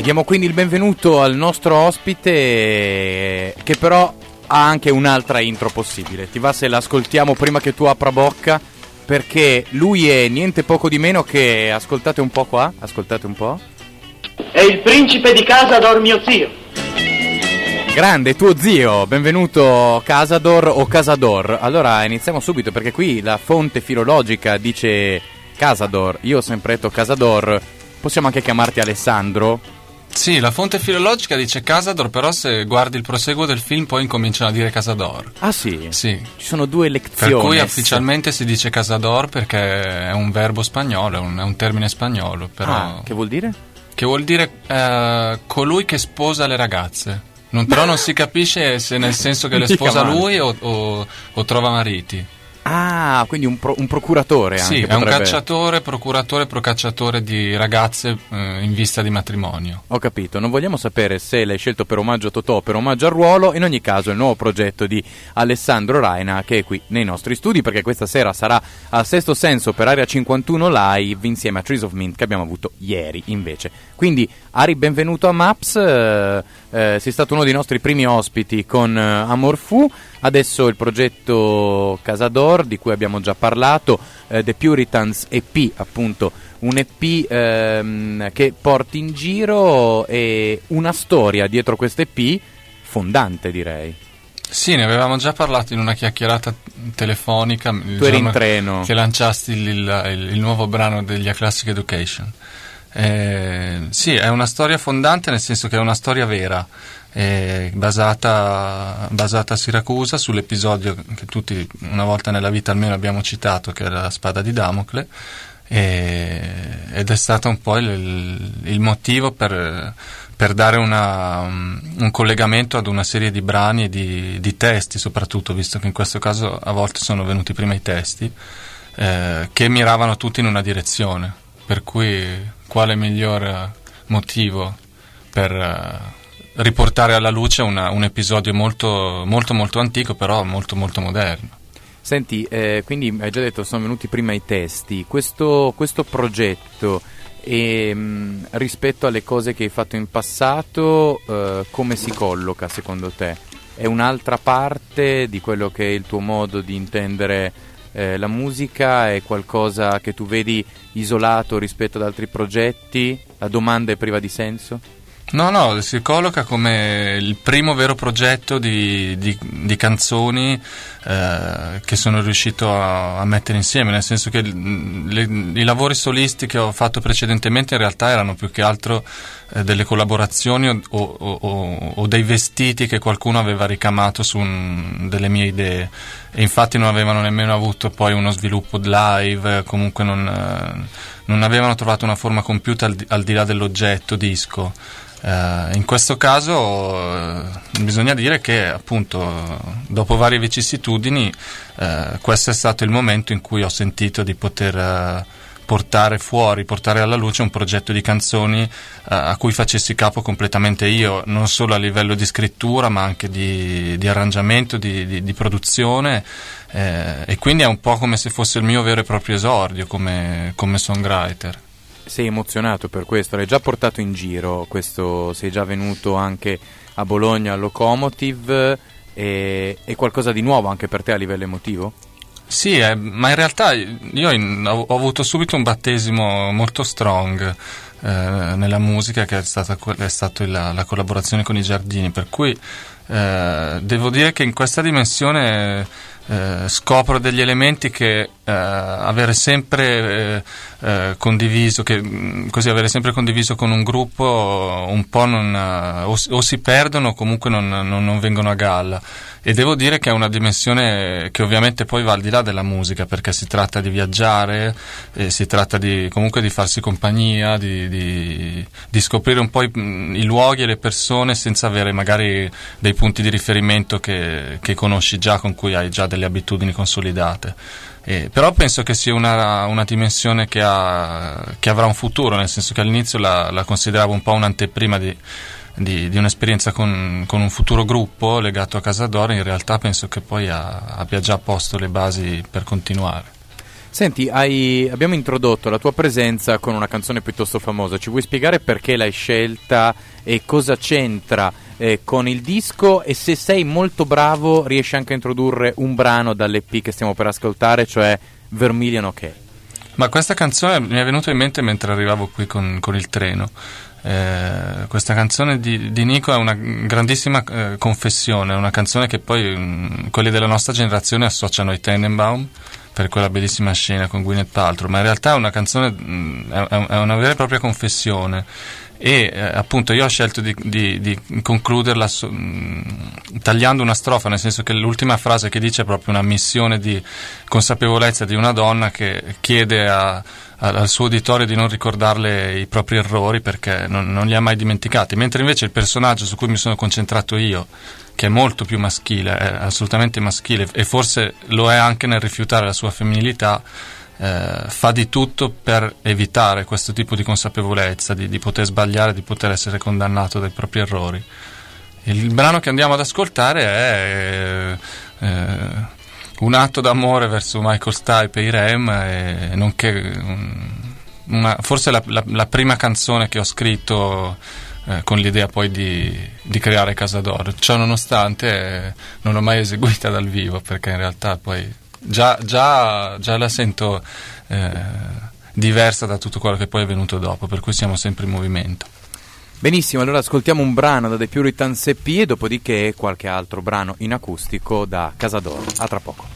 Diamo quindi il benvenuto al nostro ospite, che però ha anche un'altra intro possibile. Ti va se l'ascoltiamo prima che tu apra bocca? Perché lui è niente poco di meno che, ascoltate un po' qua, ascoltate un po'. È il principe di Casador, mio zio. Grande, tuo zio, benvenuto Casador o Casador. Allora iniziamo subito, perché qui la fonte filologica dice Casador, io ho sempre detto Casador. Possiamo anche chiamarti Alessandro? Sì, la fonte filologica dice Casador, però se guardi il proseguo del film poi incominciano a dire Casador. Ah sì? Sì. Ci sono due lezioni. Per cui ufficialmente si dice Casador perché è un verbo spagnolo, è un termine spagnolo, però... che vuol dire? Che vuol dire colui che sposa le ragazze. Però non si capisce se nel senso che le sposa lui o trova mariti. Ah, quindi un procuratore anche. Sì, potrebbe... è un cacciatore, procuratore, procacciatore di ragazze in vista di matrimonio. Ho capito, non vogliamo sapere se l'hai scelto per omaggio a Totò o per omaggio al ruolo. In ogni caso è il nuovo progetto di Alessandro Raina, che è qui nei nostri studi, perché questa sera sarà al Sesto Senso per Area 51 live insieme a Trees of Mint, che abbiamo avuto ieri invece. Quindi Ari, benvenuto a Maps, sei stato uno dei nostri primi ospiti con Amor Fu. Adesso il progetto Casador, di cui abbiamo già parlato, The Puritans EP, appunto un EP che porti in giro e una storia dietro questo EP fondante, direi. Sì, ne avevamo già parlato in una chiacchierata telefonica. Tu eri in treno. Che lanciasti il nuovo brano degli Classic Education. Sì, è una storia fondante, nel senso che è una storia vera. Basata a Siracusa, sull'episodio che tutti una volta nella vita almeno abbiamo citato, che era la spada di Damocle, ed è stato un po' il motivo per dare un collegamento ad una serie di brani e di testi, soprattutto, visto che in questo caso a volte sono venuti prima i testi, che miravano tutti in una direzione, per cui quale miglior motivo per riportare alla luce un episodio molto, molto, molto antico, però molto, molto moderno. Senti, quindi hai già detto sono venuti prima i testi. Questo progetto, rispetto alle cose che hai fatto in passato, come si colloca secondo te? È un'altra parte di quello che è il tuo modo di intendere la musica? È qualcosa che tu vedi isolato rispetto ad altri progetti? La domanda è priva di senso? No, si colloca come il primo vero progetto di canzoni che sono riuscito a mettere insieme, nel senso che i lavori solisti che ho fatto precedentemente in realtà erano più che altro delle collaborazioni o dei vestiti che qualcuno aveva ricamato su delle mie idee, e infatti non avevano nemmeno avuto poi uno sviluppo live, comunque non avevano trovato una forma compiuta al di là dell'oggetto disco. In questo caso bisogna dire che appunto dopo varie vicissitudini questo è stato il momento in cui ho sentito di poter portare alla luce un progetto di canzoni a cui facessi capo completamente io, non solo a livello di scrittura ma anche di arrangiamento, di produzione, e quindi è un po' come se fosse il mio vero e proprio esordio come songwriter. Sei emozionato per questo? L'hai già portato in giro questo? Sei già venuto anche a Bologna al Locomotive? È qualcosa di nuovo anche per te a livello emotivo? Sì, ma in realtà io ho avuto subito un battesimo molto strong nella musica, che è stato la collaborazione con i Giardini, per cui devo dire che in questa dimensione scopro degli elementi che avere sempre condiviso, avere sempre condiviso con un gruppo un po' o si perdono o comunque non vengono a galla. E devo dire che è una dimensione che ovviamente poi va al di là della musica, perché si tratta di viaggiare, si tratta comunque di farsi compagnia, di scoprire un po' i luoghi e le persone senza avere magari dei punti di riferimento che conosci già, con cui hai già delle abitudini consolidate. Però penso che sia una dimensione che avrà un futuro, nel senso che all'inizio la consideravo un po' un'anteprima di un'esperienza con un futuro gruppo legato a Casador. In realtà penso che poi abbia già posto le basi per continuare. Senti, abbiamo introdotto la tua presenza con una canzone piuttosto famosa. Ci vuoi spiegare perché l'hai scelta e cosa c'entra con il disco? E se sei molto bravo riesci anche a introdurre un brano dall'EP che stiamo per ascoltare, cioè Vermilion OK. Ma questa canzone mi è venuta in mente mentre arrivavo qui con il treno. Questa canzone di Nico è una grandissima confessione, una canzone che poi quelli della nostra generazione associano ai Tenenbaum per quella bellissima scena con Gwyneth Paltrow, ma in realtà è una canzone, è una vera e propria confessione. E appunto io ho scelto di concluderla tagliando una strofa, nel senso che l'ultima frase che dice è proprio una missione di consapevolezza di una donna che chiede al suo uditorio di non ricordarle i propri errori perché non li ha mai dimenticati, mentre invece il personaggio su cui mi sono concentrato io, che è molto più maschile, è assolutamente maschile e forse lo è anche nel rifiutare la sua femminilità, fa di tutto per evitare questo tipo di consapevolezza, di poter sbagliare, di poter essere condannato dai propri errori. Il brano che andiamo ad ascoltare è un atto d'amore verso Michael Stipe e i Rem, nonché forse la prima canzone che ho scritto con l'idea poi di creare Casador. Ciò nonostante non l'ho mai eseguita dal vivo perché in realtà poi già la sento diversa da tutto quello che poi è venuto dopo, per cui siamo sempre in movimento. Benissimo, allora ascoltiamo un brano da The Puritans EP e dopodiché qualche altro brano in acustico da Casador. A tra poco.